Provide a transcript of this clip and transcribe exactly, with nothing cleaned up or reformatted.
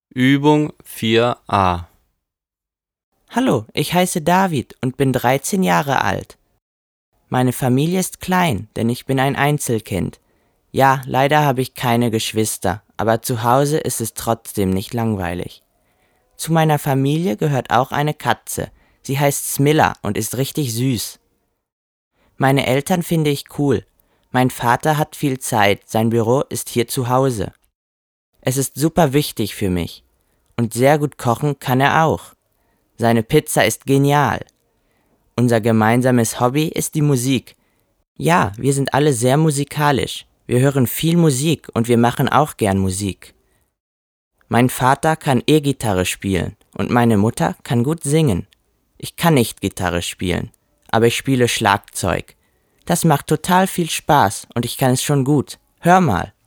Übung vier a. Hallo, ich heiße David und bin dreizehn Jahre alt. Meine Familie ist klein, denn ich bin ein Einzelkind. Ja, leider habe ich keine Geschwister, aber zu Hause ist es trotzdem nicht langweilig. Zu meiner Familie gehört auch eine Katze. Sie heißt Smilla und ist richtig süß. Meine Eltern finde ich cool. Mein Vater hat viel Zeit, sein Büro ist hier zu Hause. Es ist super wichtig für mich. Und sehr gut kochen kann er auch. Seine Pizza ist genial. Unser gemeinsames Hobby ist die Musik. Ja, wir sind alle sehr musikalisch. Wir hören viel Musik und wir machen auch gern Musik. Mein Vater kann E-Gitarre spielen und meine Mutter kann gut singen. Ich kann nicht Gitarre spielen, aber ich spiele Schlagzeug. Das macht total viel Spaß und ich kann es schon gut. Hör mal.